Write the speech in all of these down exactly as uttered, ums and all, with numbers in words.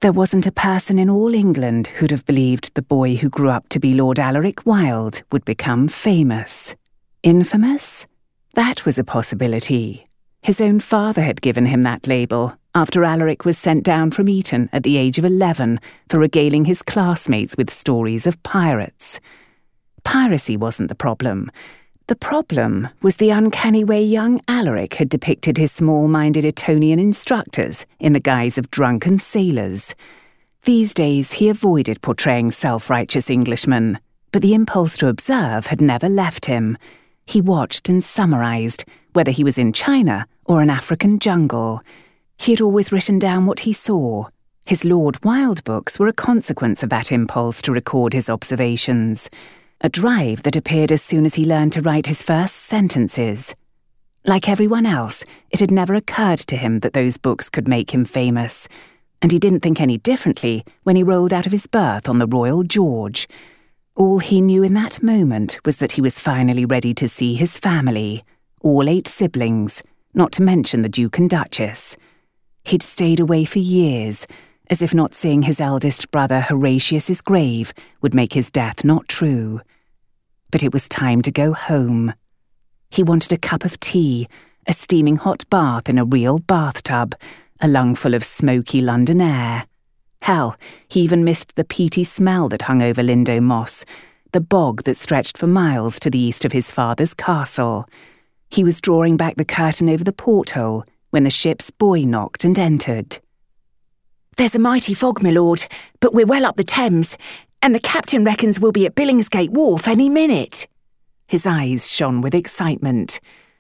There wasn't a person in all England who'd have believed the boy who grew up to be Lord Alaric Wilde would become famous. Infamous? That was a possibility. His own father had given him that label after Alaric was sent down from Eton at the age of eleven for regaling his classmates with stories of pirates. Piracy wasn't the problem. The problem was the uncanny way young Alaric had depicted his small-minded Etonian instructors in the guise of drunken sailors. These days he avoided portraying self-righteous Englishmen, but the impulse to observe had never left him. He watched and summarised, whether he was in China or an African jungle. He had always written down what he saw. His Lord Wilde books were a consequence of that impulse to record his observations. A drive that appeared as soon as he learned to write his first sentences. Like everyone else, it had never occurred to him that those books could make him famous, and he didn't think any differently when he rolled out of his berth on the Royal George. All he knew in that moment was that he was finally ready to see his family, all eight siblings, not to mention the Duke and Duchess. He'd stayed away for years, as if not seeing his eldest brother Horatius's grave would make his death not true. But it was time to go home. He wanted a cup of tea, a steaming hot bath in a real bathtub, a lungful of smoky London air. Hell, he even missed the peaty smell that hung over Lindo Moss, the bog that stretched for miles to the east of his father's castle. He was drawing back the curtain over the porthole when the ship's boy knocked and entered. "There's a mighty fog, my lord, but we're well up the Thames, and the captain reckons we'll be at Billingsgate Wharf any minute." His eyes shone with excitement.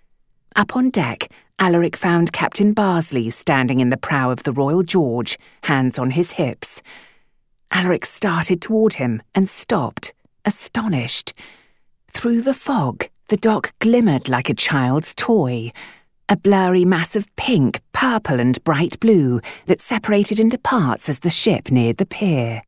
Up on deck, Alaric found Captain Barsley standing in the prow of the Royal George, hands on his hips. Alaric started toward him and stopped, astonished. Through the fog, the dock glimmered like a child's toy, a blurry mass of pink, purple and bright blue that separated into parts as the ship neared the pier.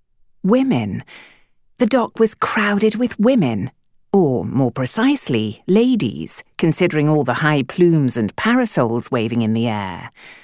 Women. The dock was crowded with women, or, more precisely, ladies, considering all the high plumes and parasols waving in the air.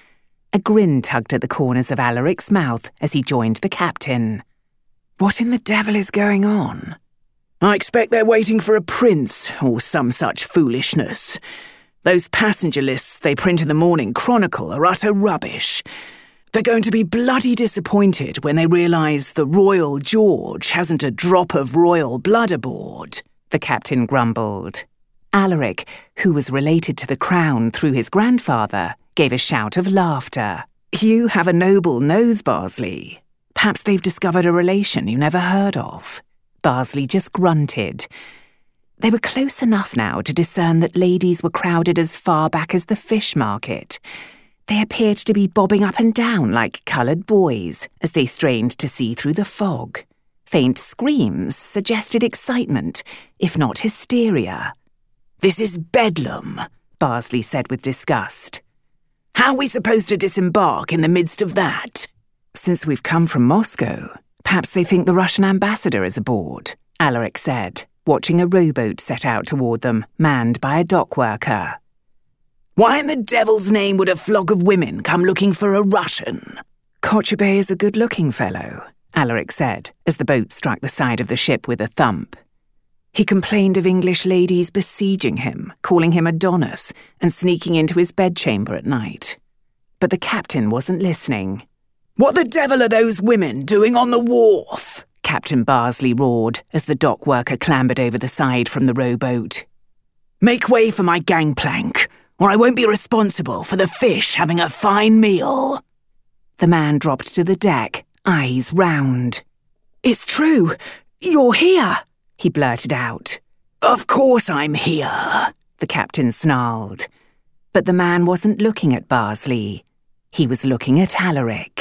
A grin tugged at the corners of Alaric's mouth as he joined the captain. "What in the devil is going on? I expect they're waiting for a prince, or some such foolishness. Those passenger lists they print in the Morning Chronicle are utter rubbish. They're going to be bloody disappointed when they realise the Royal George hasn't a drop of royal blood aboard," the captain grumbled. Alaric, who was related to the crown through his grandfather, gave a shout of laughter. "You have a noble nose, Barsley. Perhaps they've discovered a relation you never heard of." Barsley just grunted. They were close enough now to discern that ladies were crowded as far back as the fish market. They appeared to be bobbing up and down like coloured boys as they strained to see through the fog. Faint screams suggested excitement, if not hysteria. "This is bedlam," Barsley said with disgust. "How are we supposed to disembark in the midst of that?" "Since we've come from Moscow, perhaps they think the Russian ambassador is aboard," Alaric said, watching a rowboat set out toward them, manned by a dock worker. "Why in the devil's name would a flock of women come looking for a Russian?" "Kochubey is a good-looking fellow," Alaric said, as the boat struck the side of the ship with a thump. He complained of English ladies besieging him, calling him Adonis, and sneaking into his bedchamber at night. But the captain wasn't listening. "What the devil are those women doing on the wharf?" Captain Barsley roared as the dock worker clambered over the side from the rowboat. "Make way for my gangplank, or I won't be responsible for the fish having a fine meal." The man dropped to the deck, eyes round. "It's true. You're here," he blurted out. "Of course I'm here," the captain snarled. But the man wasn't looking at Barsley. He was looking at Alaric.